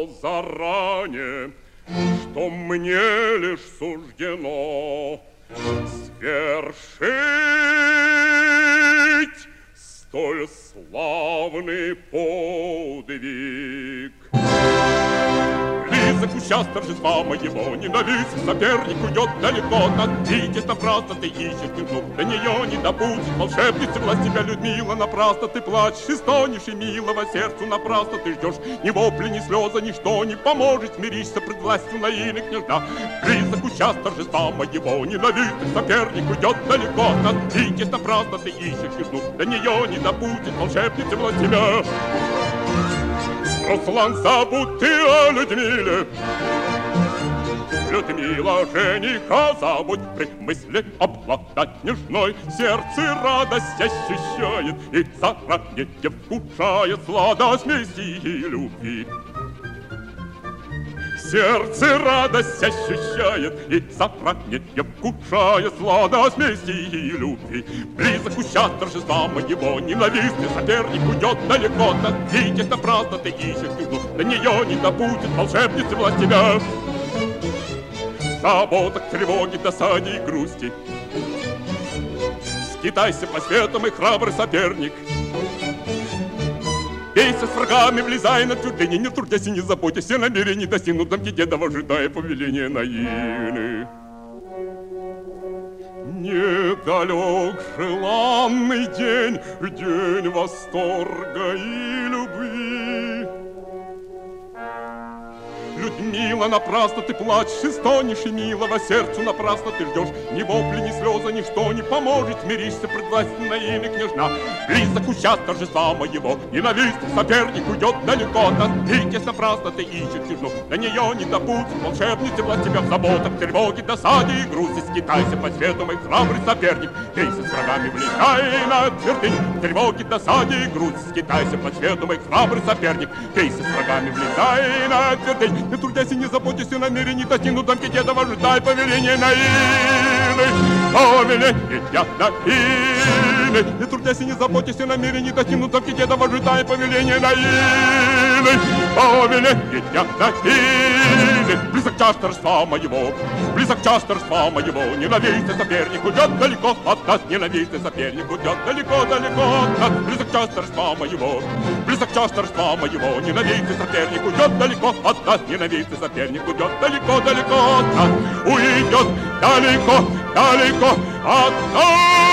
знал заранее, что мне лишь суждено свершить столь славный подвиг. Близок час торжества моего, ненавистный соперник уйдет далеко. Надейтесь, напрасно ты ищешь княжну, до нее не добудет волшебницы власть тебя, Людмила. Напрасно ты плачешь и стонешь, и милого сердцу напрасно ты ждешь. Ни вопли, ни слезы, ничто не поможет, смиришься пред властью наины княжна. Близок час торжества моего, ненавистный соперник уйдет далеко. Надейтесь, напрасно ты ищешь княжну, до нее не добудет волшебницы власть тебя. Руслан, забудь ты о Людмиле, Людмила, жениха забудь, при мысли обладать нежной. Сердце радость ощущает и заранее вкушает сладость мести и любви. Сердце радость ощущает и заранее вкушает сладость мести и любви. Близок час торжества моего, ненавистный соперник уйдет далеко. Надейтесь, напрасно ты ищешь княжну, до нее не добудет волшебницы власть тебя. Заботах, тревоги, досаде и грусти скитайся по свету, мой храбрый соперник. Бейся с врагами, влезай на твердыни, не трудясь и не заботясь, все намерения достигнут замки дедова, ожидая повеления наины. Недалек желанный день, день восторга и любви. Людмила, напрасно ты плачешь и стонешь, и милого сердцу напрасно ты ждешь. Ни вопли, ни слезы, ничто не поможет, смиришься пред властью наины княжна. Близок час торжества моего, ненавистный соперник уйдет далеко. Надейтесь, напрасно ты ищешь княжну, до нее не добудет волшебницы власть тебя. В заботах, тревоге, досаде и грусти скитайся по свету, мой храбрый соперник. Бейся с врагами, влезай на твердынь, в тревоге, досаде и грусти скитайся по свету, мой храбрый соперник. Бейся с врагами, влезай на твердынь, не трудясь и не заботясь, намерений достигнут замки дедова, ожидай повеления наины. Повеления наины. Не трудясь и не заботясь, намерений достигнут замки дедова, ожидай повеления наины. Повеления наины. Близок час торжества моего, близок час торжества моего, ненавистный соперник уйдет далеко от нас, ненавистный соперник уйдет далеко-далеко от нас. Близок час торжества моего, близок час торжества моего, ненавистный соперник уйдет далеко от нас, ненавистный соперник уйдет далеко-далеко от нас, уйдет далеко-далеко от нас.